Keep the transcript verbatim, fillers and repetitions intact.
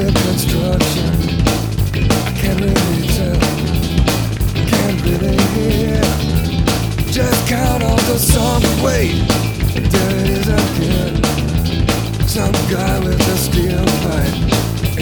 it construction? I can't really tell, can't really hear. Just count all the songs and wait, there it is again. Some guy with a